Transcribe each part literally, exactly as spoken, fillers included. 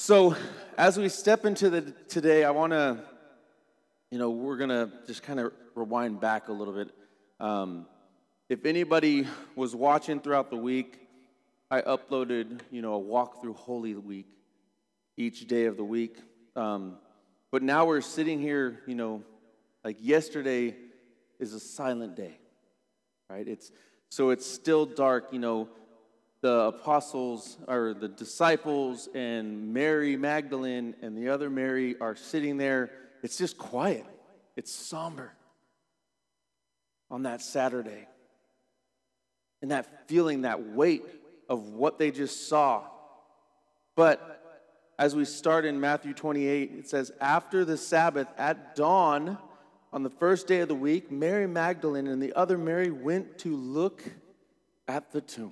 So, as we step into the today, I want to, you know, we're going to just kind of rewind back a little bit. Um, if anybody was watching throughout the week, I uploaded, you know, a walk through Holy Week each day of the week. Um, but now we're sitting here, you know, like yesterday is a silent day, right? It's so it's still dark, you know. The apostles or the disciples and Mary Magdalene and the other Mary are sitting there. It's just quiet. It's somber on that Saturday. And that feeling, that weight of what they just saw. But as we start in Matthew twenty-eight, it says, after the Sabbath at dawn on the first day of the week, Mary Magdalene and the other Mary went to look at the tomb.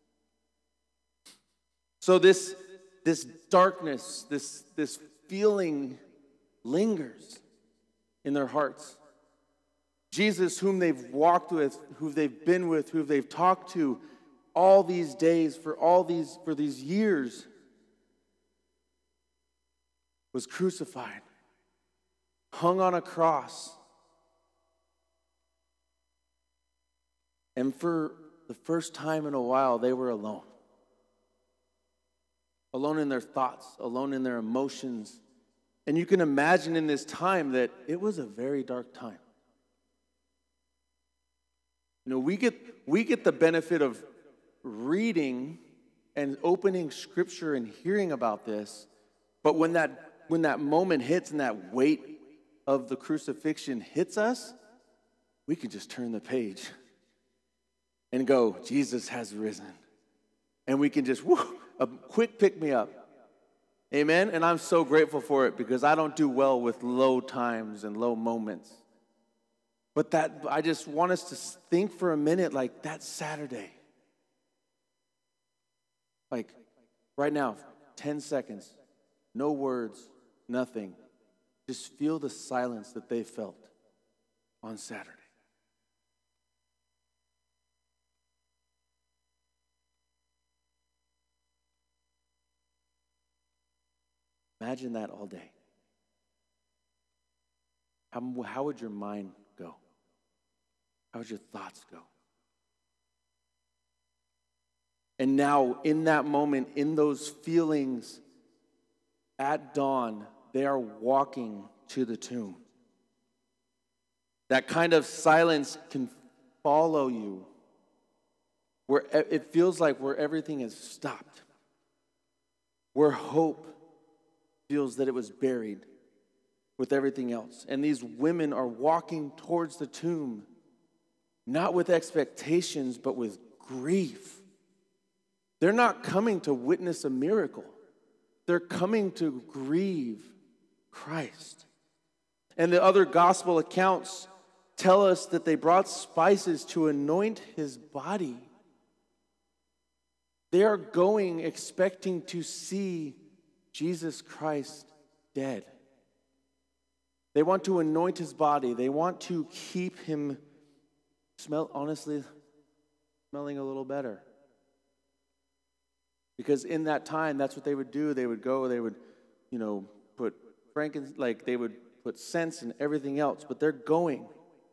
So this, this darkness, this, this feeling lingers in their hearts. Jesus, whom they've walked with, who they've been with, who they've talked to all these days, for all these, for these years, was crucified, hung on a cross. And for the first time in a while, they were alone. Alone in their thoughts, alone in their emotions. And you can imagine in this time that it was a very dark time. You know, we get we get the benefit of reading and opening Scripture and hearing about this, but when that when that moment hits and that weight of the crucifixion hits us, we can just turn the page and go, Jesus has risen. And we can just, whoo, a quick pick-me-up. Amen? And I'm so grateful for it because I don't do well with low times and low moments. But that, I just want us to think for a minute like that Saturday. Like right now, ten seconds, no words, nothing. Just feel the silence that they felt on Saturday. Imagine that all day. How, how would your mind go? How would your thoughts go? And now, in that moment, in those feelings, at dawn, they are walking to the tomb. That kind of silence can follow you, where it feels like where everything is stopped, where hope feels that it was buried with everything else. And these women are walking towards the tomb, not with expectations, but with grief. They're not coming to witness a miracle. They're coming to grieve Christ. And the other gospel accounts tell us that they brought spices to anoint his body. They are going expecting to see Jesus Christ dead. They want to anoint his body. They want to keep him smell, honestly, smelling a little better. Because in that time, that's what they would do. They would go, they would, you know, put frankincense, like they would put scents and everything else. But they're going.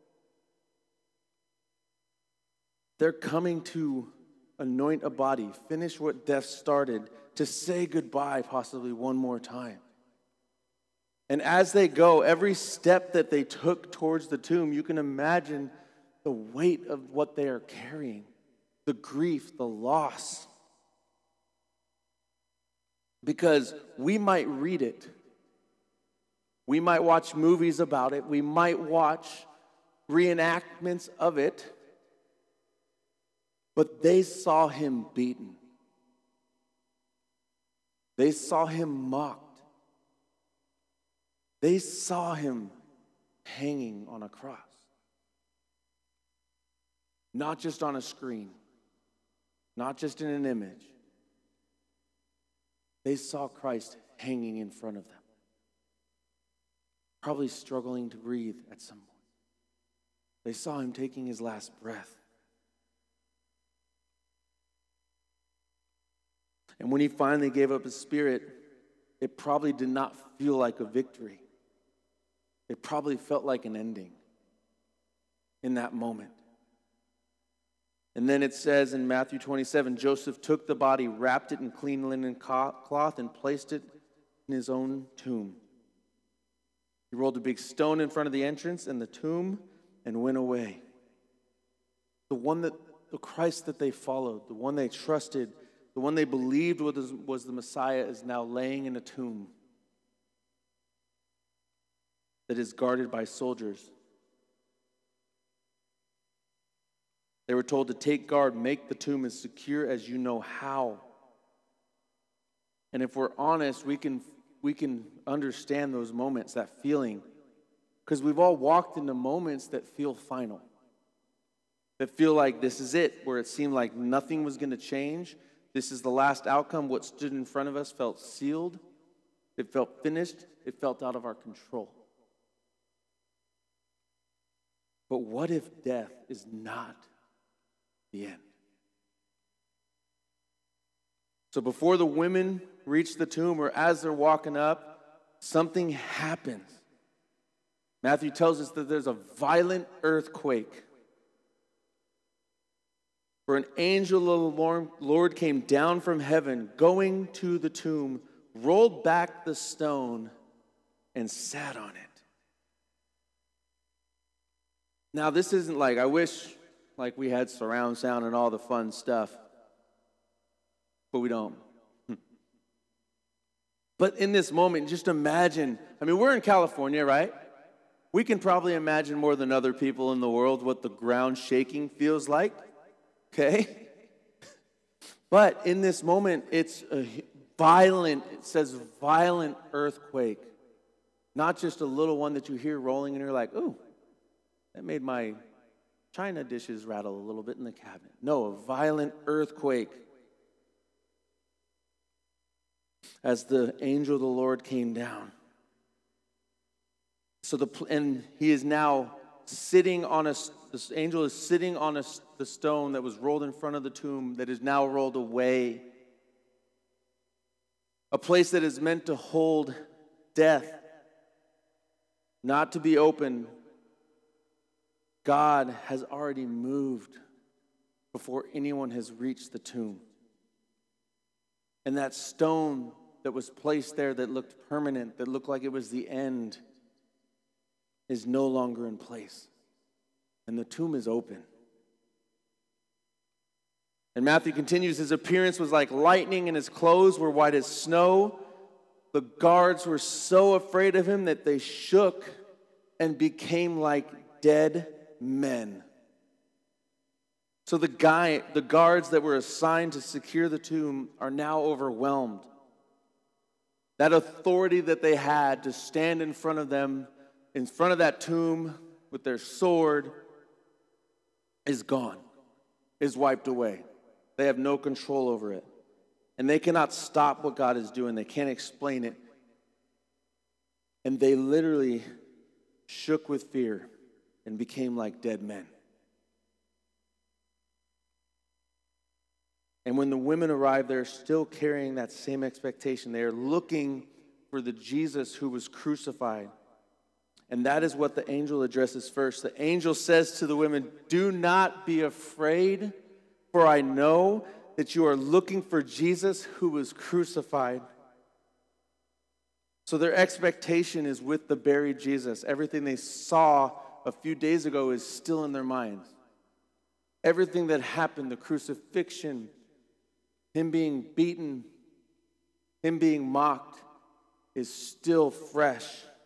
They're coming to anoint a body, finish what death started, to say goodbye possibly one more time. And as they go, every step that they took towards the tomb, you can imagine the weight of what they are carrying, the grief, the loss. Because we might read it. We might watch movies about it. We might watch reenactments of it. But they saw him beaten. They saw him mocked. They saw him hanging on a cross. Not just on a screen. Not just in an image. They saw Christ hanging in front of them. Probably struggling to breathe at some point. They saw him taking his last breath. And when he finally gave up his spirit, it probably did not feel like a victory. It probably felt like an ending in that moment. And then it says in Matthew twenty-seven, Joseph took the body, wrapped it in clean linen cloth, and placed it in his own tomb. He rolled a big stone in front of the entrance and the tomb and went away. The one that, the Christ that they followed, the one they trusted, the one they believed was, was the Messiah, is now laying in a tomb that is guarded by soldiers. They were told to take guard, make the tomb as secure as you know how. And if we're honest, we can we can understand those moments, that feeling, because we've all walked into moments that feel final, that feel like this is it, where it seemed like nothing was going to change. This is the last outcome. What stood in front of us felt sealed. It felt finished. It felt out of our control. But what if death is not the end? So before the women reach the tomb, or as they're walking up, something happens. Matthew tells us that there's a violent earthquake. For an angel of the Lord came down from heaven, going to the tomb, rolled back the stone, and sat on it. Now, this isn't like, I wish like we had surround sound and all the fun stuff, but we don't. But in this moment, just imagine, I mean, we're in California, right? We can probably imagine more than other people in the world what the ground shaking feels like, okay? But in this moment, it's a violent, it says violent earthquake. Not just a little one that you hear rolling and you're like, ooh, that made my china dishes rattle a little bit in the cabinet. No, a violent earthquake. As the angel of the Lord came down. So the and he is now sitting on a, this angel is sitting on a, the stone that was rolled in front of the tomb that is now rolled away. A place that is meant to hold death, not to be open. God has already moved before anyone has reached the tomb. And that stone that was placed there that looked permanent, that looked like it was the end, is no longer in place. And the tomb is open. And Matthew continues, his appearance was like lightning and his clothes were white as snow. The guards were so afraid of him that they shook and became like dead men. So the guy, the guards that were assigned to secure the tomb are now overwhelmed. That authority that they had to stand in front of them, in front of that tomb with their sword, is gone, is wiped away. They have no control over it. And they cannot stop what God is doing. They can't explain it. And they literally shook with fear and became like dead men. And when the women arrive, they're still carrying that same expectation. They are looking for the Jesus who was crucified. And that is what the angel addresses first. The angel says to the women, "Do not be afraid, for I know that you are looking for Jesus who was crucified." So their expectation is with the buried Jesus. Everything they saw a few days ago is still in their minds. Everything that happened, the crucifixion, him being beaten, him being mocked, is still fresh.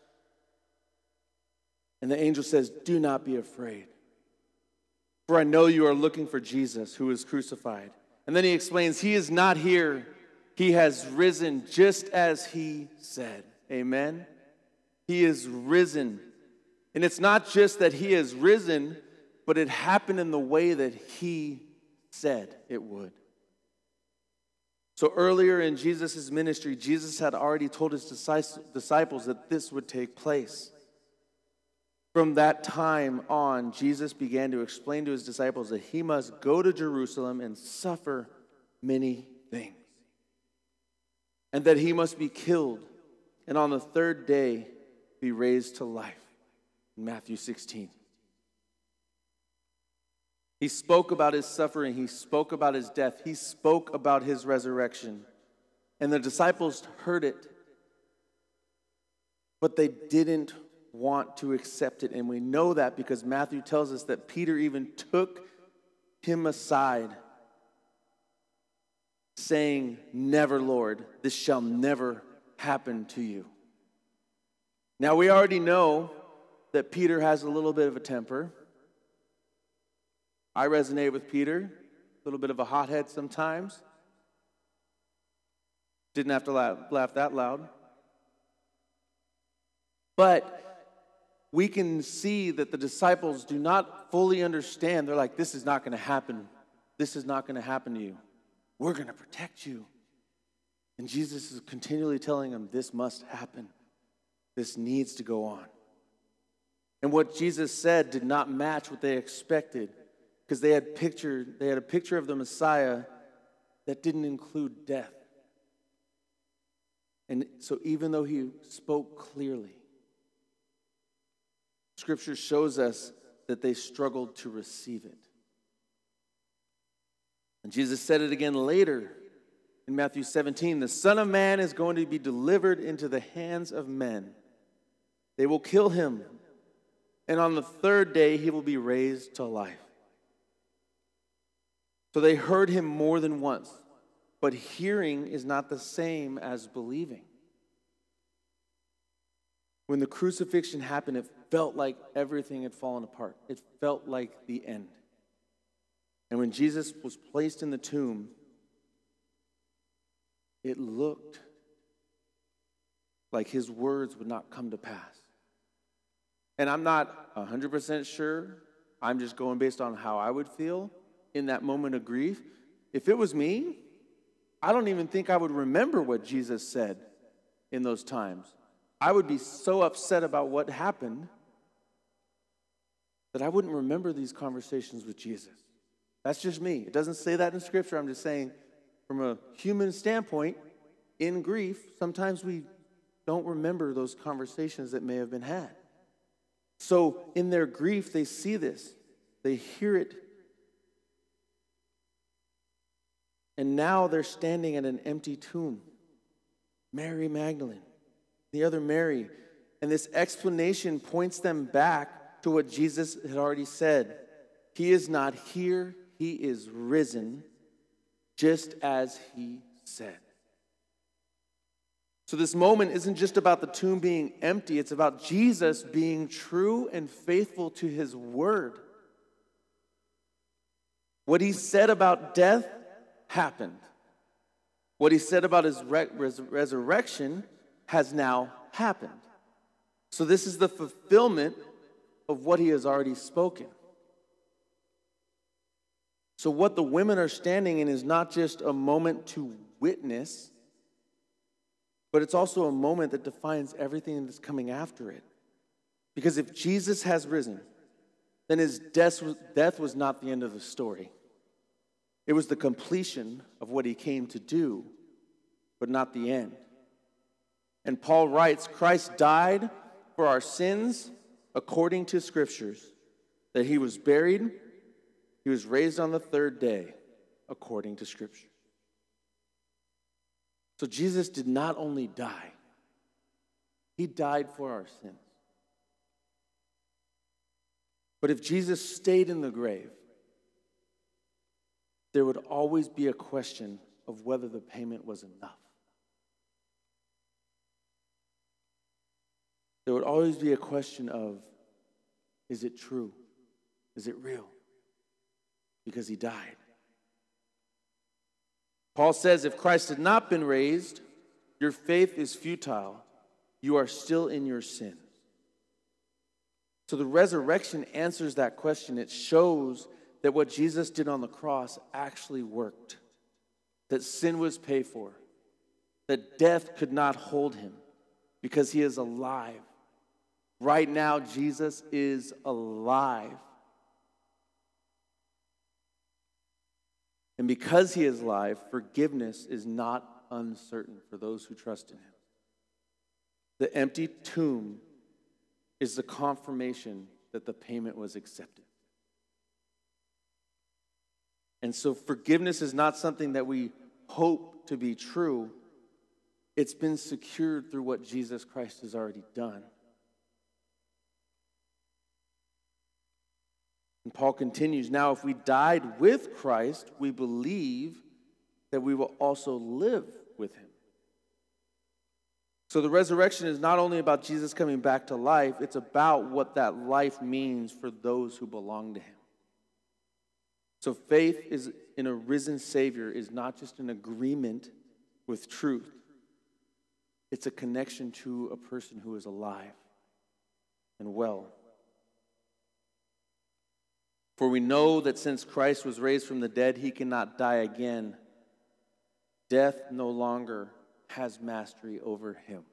And the angel says, "Do not be afraid, for I know you are looking for Jesus who was crucified." And then he explains, he is not here. He has risen just as he said. Amen? He is risen. And it's not just that he is risen, but it happened in the way that he said it would. So earlier in Jesus' ministry, Jesus had already told his disciples that this would take place. From that time on, Jesus began to explain to his disciples that he must go to Jerusalem and suffer many things. and that he must be killed, and on the third day be raised to life. In Matthew sixteen. He spoke about his suffering. He spoke about his death. He spoke about his resurrection. And the disciples heard it, but they didn't want to accept it. And we know that because Matthew tells us that Peter even took him aside, saying, "Never, Lord, this shall never happen to you." Now, we already know that Peter has a little bit of a temper. I resonate with Peter, a little bit of a hothead sometimes. Didn't have to laugh, laugh that loud. But we can see that the disciples do not fully understand. They're like, this is not going to happen. This is not going to happen to you. We're going to protect you. And Jesus is continually telling them, this must happen. This needs to go on. And what Jesus said did not match what they expected, because they had pictured, they had a picture of the Messiah that didn't include death. And so even though he spoke clearly, Scripture shows us that they struggled to receive it. And Jesus said it again later in Matthew seventeen, "The Son of Man is going to be delivered into the hands of men. They will kill him, and on the third day he will be raised to life." So they heard him more than once, but hearing is not the same as believing. When the crucifixion happened, it felt like everything had fallen apart. It felt like the end. And when Jesus was placed in the tomb, it looked like his words would not come to pass. And I'm not one hundred percent sure. I'm just going based on how I would feel in that moment of grief. If it was me, I don't even think I would remember what Jesus said in those times. I would be so upset about what happened that I wouldn't remember these conversations with Jesus. That's just me. It doesn't say that in Scripture. I'm just saying from a human standpoint, in grief, sometimes we don't remember those conversations that may have been had. So in their grief, they see this. They hear it. And now they're standing at an empty tomb. Mary Magdalene, the other Mary. And this explanation points them back to what Jesus had already said. He is not here. He is risen, just as he said. So this moment isn't just about the tomb being empty. It's about Jesus being true and faithful to his word. What he said about death happened. What he said about his re- res- resurrection has now happened. So this is the fulfillment of what he has already spoken. So what the women are standing in is not just a moment to witness, but it's also a moment that defines everything that's coming after it. Because if Jesus has risen, then his death was, death was not the end of the story. It was the completion of what he came to do, but not the end. And Paul writes, Christ died for our sins according to Scriptures, that he was buried, he was raised on the third day according to Scripture. So Jesus did not only die, he died for our sins. But if Jesus stayed in the grave, there would always be a question of whether the payment was enough. There would always be a question of, is it true? Is it real? Because he died. Paul says, if Christ had not been raised, your faith is futile. You are still in your sins. So the resurrection answers that question. It shows that what Jesus did on the cross actually worked. That sin was paid for. That death could not hold him because he is alive. Right now, Jesus is alive. And because he is alive, forgiveness is not uncertain for those who trust in him. The empty tomb is the confirmation that the payment was accepted. And so forgiveness is not something that we hope to be true. It's been secured through what Jesus Christ has already done. And Paul continues, now if we died with Christ, we believe that we will also live with him. So the resurrection is not only about Jesus coming back to life, it's about what that life means for those who belong to him. So faith is in a risen Savior is not just an agreement with truth. It's a connection to a person who is alive and well. For we know that since Christ was raised from the dead, he cannot die again. Death no longer has mastery over him.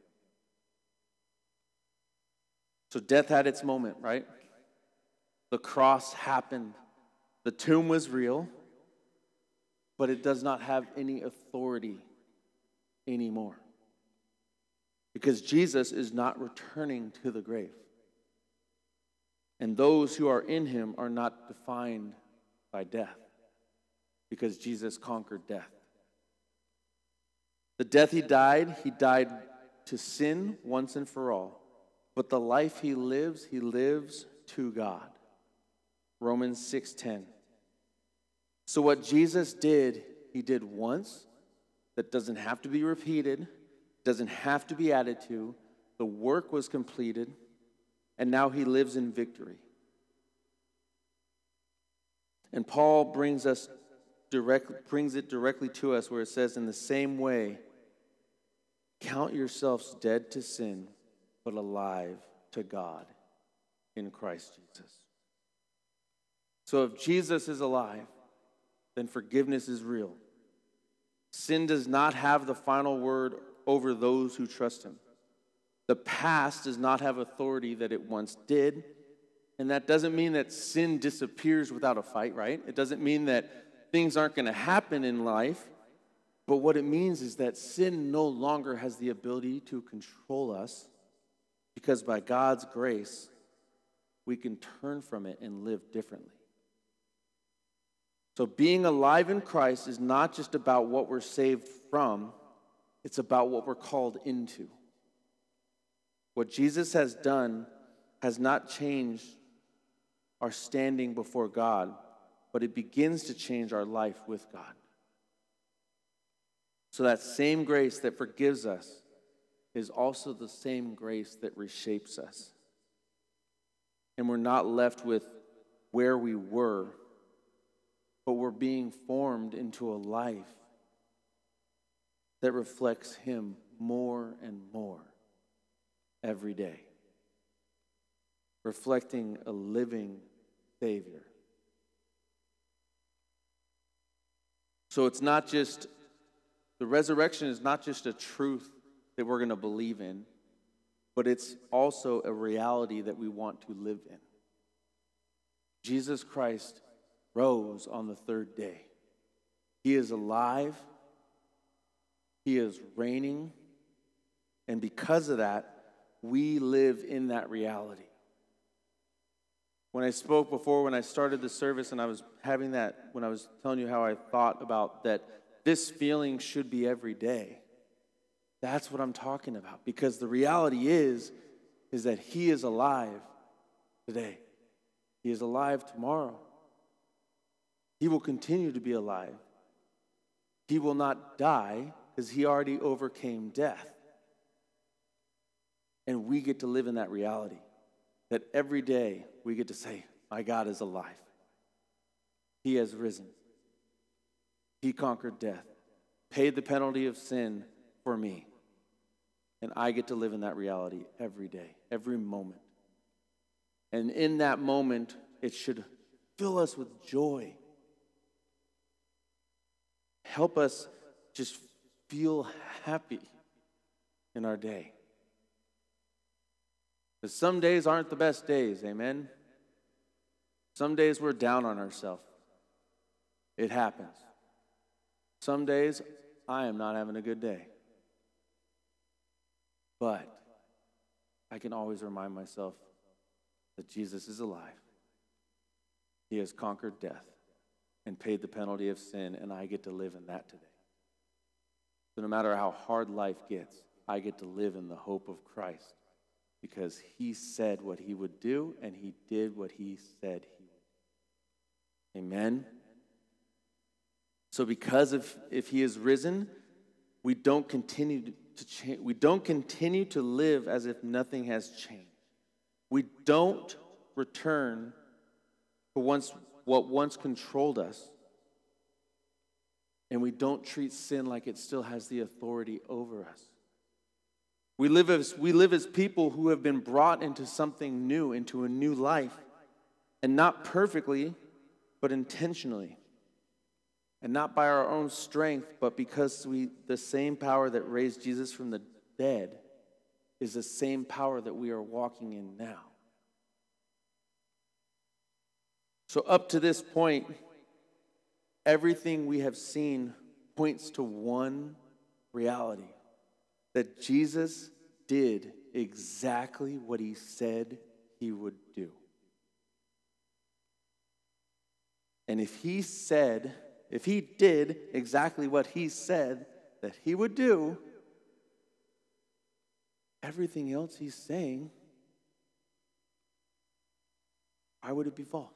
So death had its moment, right? The cross happened. The tomb was real, but it does not have any authority anymore. Because Jesus is not returning to the grave. And those who are in him are not defined by death, because Jesus conquered death. The death he died, he died to sin once and for all. But the life he lives, he lives to God. Romans six ten. So what Jesus did, he did once. That doesn't have to be repeated, doesn't have to be added to. The work was completed, and now he lives in victory. And Paul brings us direct, brings it directly to us where it says, in the same way, count yourselves dead to sin, but alive to God in Christ Jesus. So if Jesus is alive, then forgiveness is real. Sin does not have the final word over those who trust him. The past does not have authority that it once did. And that doesn't mean that sin disappears without a fight, right? It doesn't mean that things aren't going to happen in life. But what it means is that sin no longer has the ability to control us, because by God's grace, we can turn from it and live differently. So being alive in Christ is not just about what we're saved from, it's about what we're called into. What Jesus has done has not changed our standing before God, but it begins to change our life with God. So that same grace that forgives us is also the same grace that reshapes us. And we're not left with where we were, but we're being formed into a life that reflects him more and more every day, reflecting a living Savior. So it's not just, the resurrection is not just a truth that we're going to believe in, but it's also a reality that we want to live in. Jesus Christ rose on the third day. He is alive. He is reigning. And because of that, we live in that reality. When I spoke before, when I started the service, and I was having that, when I was telling you how I thought about that this feeling should be every day, that's what I'm talking about. Because the reality is, is that he is alive today. He is alive tomorrow. He will continue to be alive. He will not die because he already overcame death. And we get to live in that reality. That every day we get to say, my God is alive. He has risen. He conquered death, paid the penalty of sin for me. And I get to live in that reality every day, every moment. And in that moment, it should fill us with joy. Help us just feel happy in our day. Because some days aren't the best days, amen? Some days we're down on ourselves. It happens. Some days I am not having a good day. But I can always remind myself that Jesus is alive. He has conquered death and paid the penalty of sin, and I get to live in that today. So no matter how hard life gets, I get to live in the hope of Christ because he said what he would do, and he did what he said he would. Amen? So because of if he is risen, we don't continue to change. We don't continue to live as if nothing has changed. We don't return to once what once controlled us. And we don't treat sin like it still has the authority over us. We live as we live as people who have been brought into something new, into a new life, and not perfectly, but intentionally. And not by our own strength, but because we the same power that raised Jesus from the dead is the same power that we are walking in now. So up to this point, everything we have seen points to one reality, that Jesus did exactly what he said he would do. And if he said, if he did exactly what he said that he would do, everything else he's saying, why would it be false?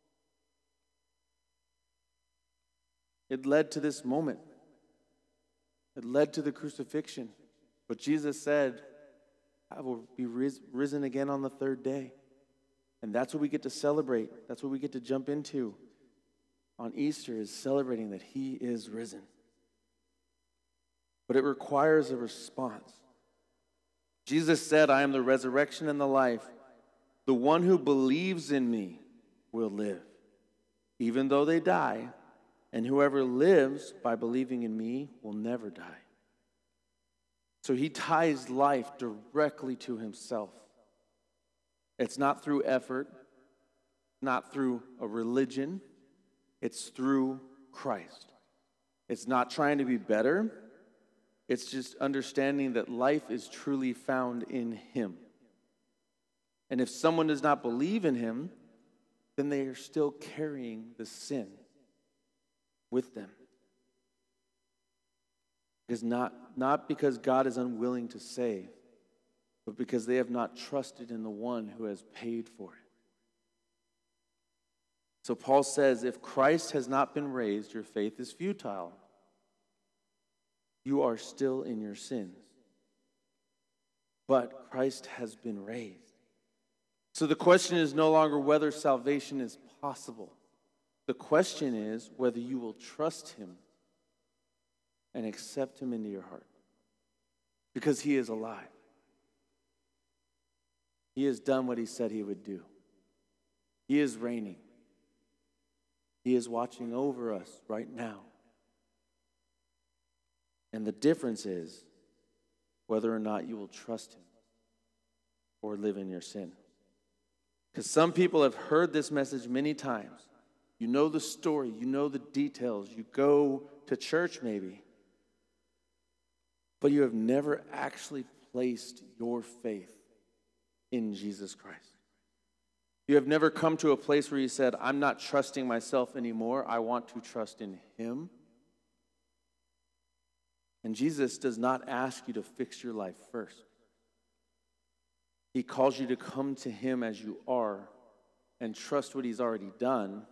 It led to this moment. It led to the crucifixion. But Jesus said, I will be ris- risen again on the third day. And that's what we get to celebrate. That's what we get to jump into on Easter, is celebrating that he is risen. But it requires a response. Jesus said, I am the resurrection and the life. The one who believes in me will live, even though they die. And whoever lives by believing in me will never die. So he ties life directly to himself. It's not through effort, not through a religion. It's through Christ. It's not trying to be better. It's just understanding that life is truly found in him. And if someone does not believe in him, then they are still carrying the sin with them. Because not, not because God is unwilling to save, but because they have not trusted in the one who has paid for it. So Paul says, if Christ has not been raised, your faith is futile. You are still in your sins. But Christ has been raised. So the question is no longer whether salvation is possible. The question is whether you will trust him and accept him into your heart. Because he is alive. He has done what he said he would do. He is reigning. He is watching over us right now. And the difference is whether or not you will trust him or live in your sin. Because some people have heard this message many times. You know the story. You know the details. You go to church maybe. But you have never actually placed your faith in Jesus Christ. You have never come to a place where you said, I'm not trusting myself anymore. I want to trust in him. And Jesus does not ask you to fix your life first. He calls you to come to him as you are and trust what he's already done.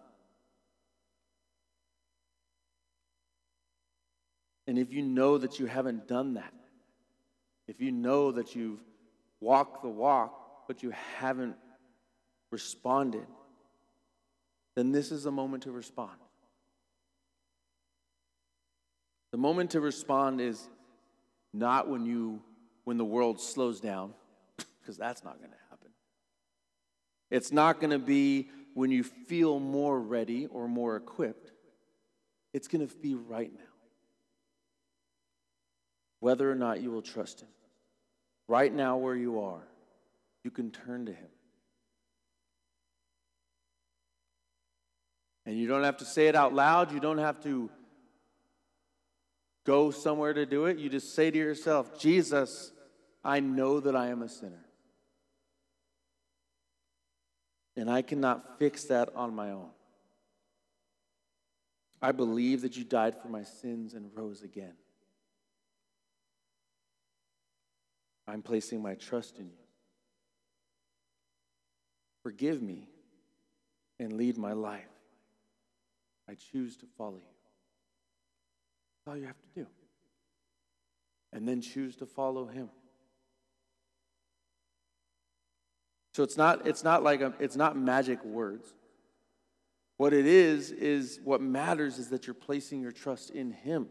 And if you know that you haven't done that, if you know that you've walked the walk, but you haven't responded, then this is the moment to respond. The moment to respond is not when you when the world slows down, because that's not going to happen. It's not going to be when you feel more ready or more equipped. It's going to be right now. Whether or not you will trust him. Right now where you are, you can turn to him. And you don't have to say it out loud. You don't have to go somewhere to do it. You just say to yourself, Jesus, I know that I am a sinner. And I cannot fix that on my own. I believe that you died for my sins and rose again. I'm placing my trust in you. Forgive me and lead my life. I choose to follow you. That's all you have to do. And then choose to follow him. So it's not, it's not like a, it's not magic words. What it is, is what matters is that you're placing your trust in him.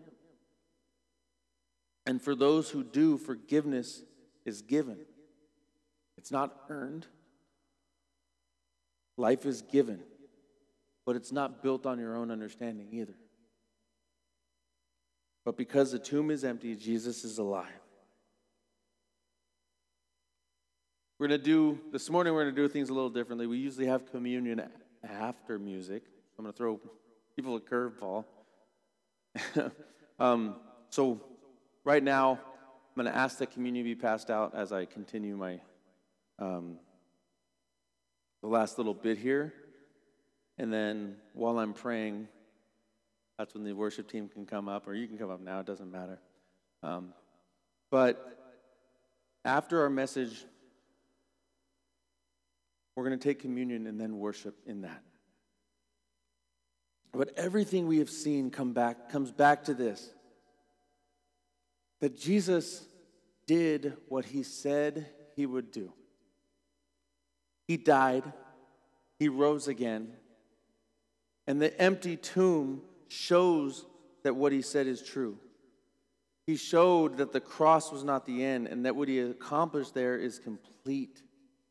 And for those who do, forgiveness is given. It's not earned. Life is given. But it's not built on your own understanding either. But because the tomb is empty, Jesus is alive. We're going to do, this morning we're going to do things a little differently. We usually have communion after music. I'm going to throw people a curveball. um, so right now, I'm going to ask that communion be passed out as I continue my, um, the last little bit here. And then while I'm praying, that's when the worship team can come up, or you can come up now, it doesn't matter. Um, but after our message, we're going to take communion and then worship in that. But everything we have seen come back comes back to this. That Jesus did what he said he would do. He died. He rose again. And the empty tomb shows that what he said is true. He showed that the cross was not the end and that what he accomplished there is complete.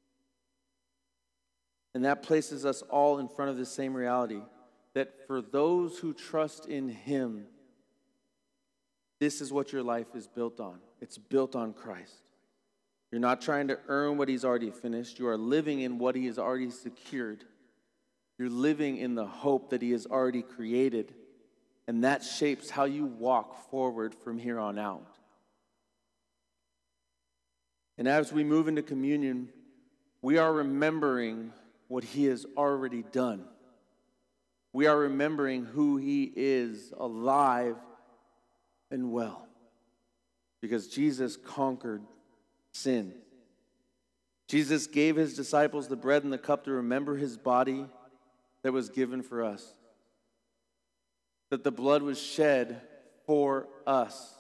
And that places us all in front of the same reality, that for those who trust in him, this is what your life is built on. It's built on Christ. You're not trying to earn what he's already finished. You are living in what he has already secured. You're living in the hope that he has already created. And that shapes how you walk forward from here on out. And as we move into communion, we are remembering what he has already done. We are remembering who he is, alive and well. Because Jesus conquered sin. Jesus gave his disciples the bread and the cup to remember his body that was given for us. That the blood was shed for us.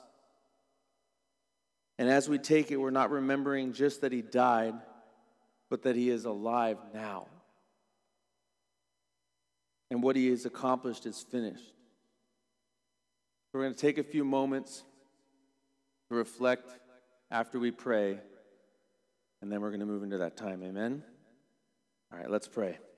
And as we take it, we're not remembering just that he died, but that he is alive now. And what he has accomplished is finished. We're going to take a few moments to reflect after we pray, and then we're going to move into that time. Amen? All right, let's pray.